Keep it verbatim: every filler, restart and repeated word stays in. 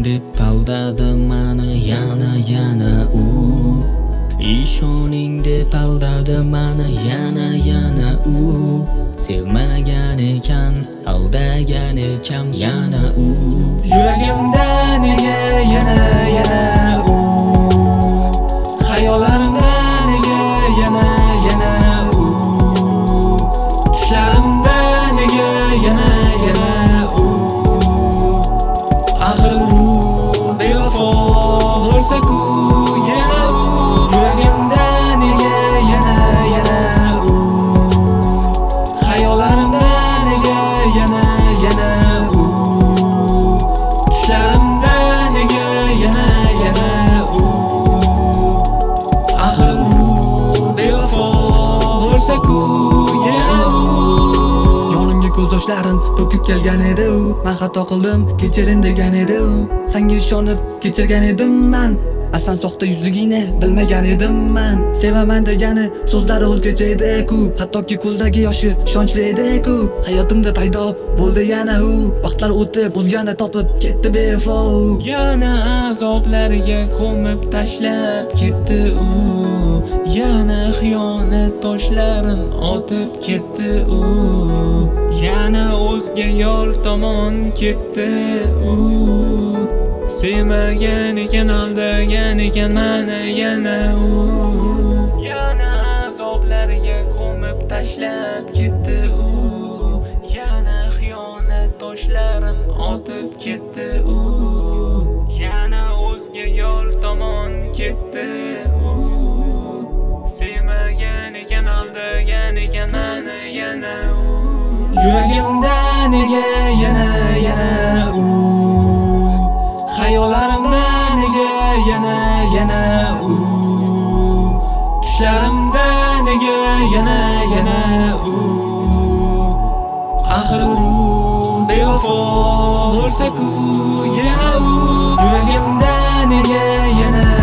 deb aldadi mani yana yana u. Ishoning deb aldadi mani yana yana u. Sevmagan ekan, aldagan ekan yana u. Yuragimda nega yana yana u. Xayollarimda nega yana yana u. Tushlarimda nega yana yana u. Axir u bevafo bo'lsa-ku yana u. Yuragimda nega yana yana u. Xayollarimda nega yana yana u. Tushlarimda nega yana yana u. Axir u bevafo bo'lsa-ku yana u. Yonimga ko'z yoshlarin to'kib kelgan edi u. Men xato qildim, kechirin degan edi u. Senga ishonib kechirgan edim men. Aslan soxta yuzligingni bilmagan edim men. Sevaman degani so'zlari o'zgacha edi-ku. Hattoki ko'zdagi yoshi ishonchli edi-ku. Hayotimda paydo bo'ldi yana u. Vaqtlar o'tib o'zgani topib ketdi bevafo. Yana azoblarga ko'mib tashlab ketdi u. Yana xiyonat toshlarin otib ketdi u. Yana o'zga yor tomon ketdi u. Sevmagan ekan, aldagan ekan mani yana u. Yana azoblarga ko'mib tashlab ketdi u. Yana xiyonat toshlarin otib ketdi u. Yana o'zga yor tomon ketdi u. Sevmagan ekan, aldagan ekan mani yana u. Yuragimda nega yana yana u. Xayollarimda nega yana yana u. Tushlarimda nega yana yana u. Axir u bevafo bo'lsa-ku yana u. Yuragimda nega yana